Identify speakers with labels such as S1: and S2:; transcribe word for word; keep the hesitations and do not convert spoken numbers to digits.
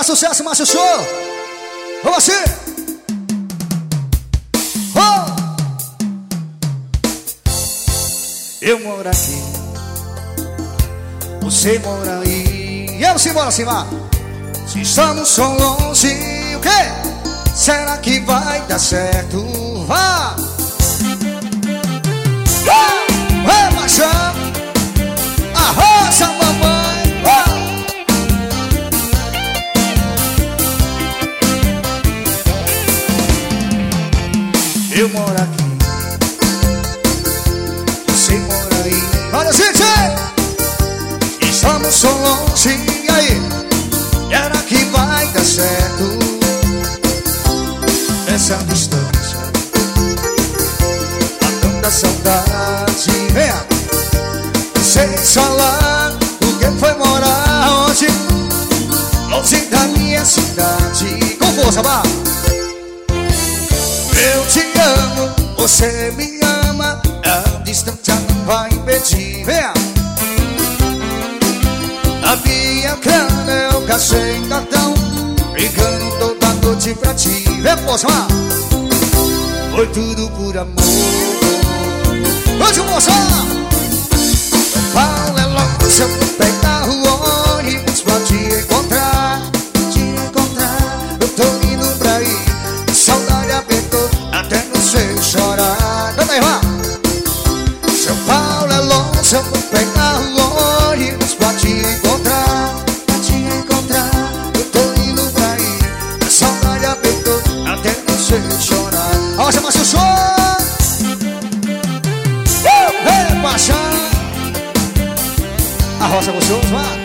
S1: sucesso, Márcio Show. Vamos assim. Oh! Eu moro aqui, você mora aí, e eu se mora assim lá. Se estamos tão longe, o quê? Será que vai dar certo? Vá! Oh! É paixão, arrocha mamãe. Oh! Eu moro aqui, você mora aí. Olha, gente! Estamos tão longe, e aí? Será que vai dar certo? Essa distância, matando a saudade. Venha! Sem falar o que foi morar onde? Longe da minha cidade. Com força, vá! Eu te amo, você me ama, a distância não vai impedir. Venha! A minha grana eu cachei em cartão, brigando toda noite pra ti. Vem, moça, vá! Foi tudo por amor. Onde, moça? São Paulo é longe, eu vou pegar o ônibus pra te encontrar. Te encontrar, eu tô indo pra aí. Saudade apertou, até não sei chorar. Canta aí, vá! São Paulo é longe, eu vou pegar o ônibus pra te encontrar. Pra te encontrar, eu tô indo pra aí. Saudade apertou, até não sei chorar. Olha, Márcio Show! Uh! Ei, paixão! A roça gostoso, vá!